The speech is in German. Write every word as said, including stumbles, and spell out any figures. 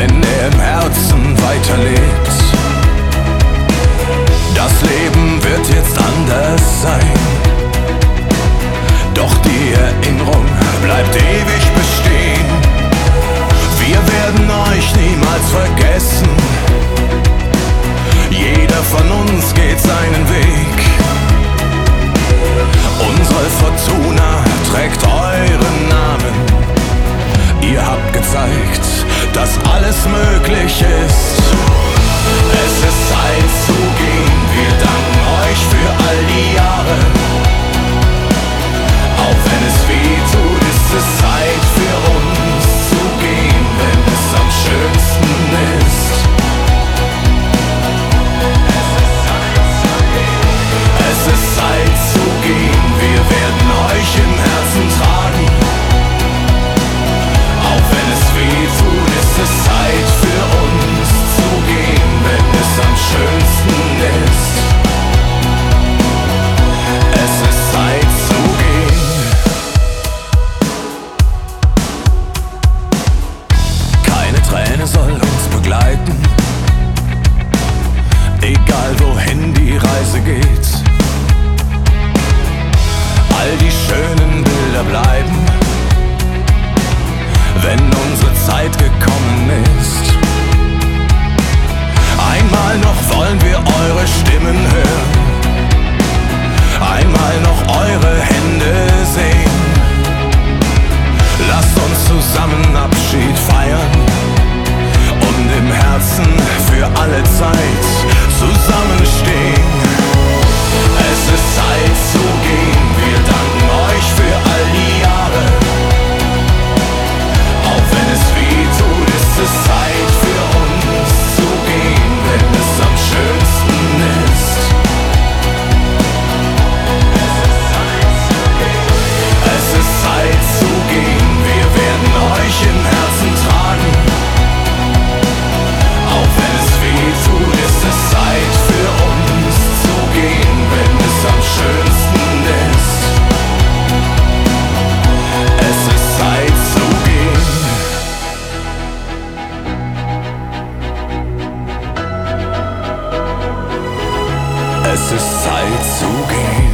wenn er im Herzen weiterlebt. Das Leben wird jetzt anders sein, doch die Erinnerung bleibt ewig bestehen. Wir werden euch niemals vergessen, jeder von uns geht seinen Weg. Unsere Fortuna trägt euren Namen. Ihr habt gezeigt, dass alles möglich ist. Es ist Zeit zu gehen, wir danken euch für all die Jahre. Auch wenn es weh tut, ist es Zeit für uns zu gehen, wenn es am schönsten ist. Es ist Zeit zu gehen, wir werden euch im Herzen tragen. Auch wenn es weh tut, ist es Zeit für uns zu gehen, wenn es am schönsten ist. Es ist Zeit zu gehen. Keine Träne soll uns begleiten, egal wohin die Reise geht. All die schönen Bilder bleiben, wenn unsere Zeit gekommen ist. Einmal noch wollen wir eure Stimmen hören, einmal noch eure Hände sehen. Lasst uns zusammen Abschied feiern und im Herzen für alle Zeit zusammenstehen. Es ist Zeit zu gehen, wir danken euch für all die Jahre. Auch wenn es weh tut, ist es Zeit für uns zu gehen, wenn es am schönsten ist. Es ist Zeit zu gehen, wir werden euch im Herzen tragen. Auch wenn es weh tut, ist es Zeit für uns zu gehen, wenn es am schönsten ist. Es ist Zeit zu gehen. Es ist Zeit zu gehen.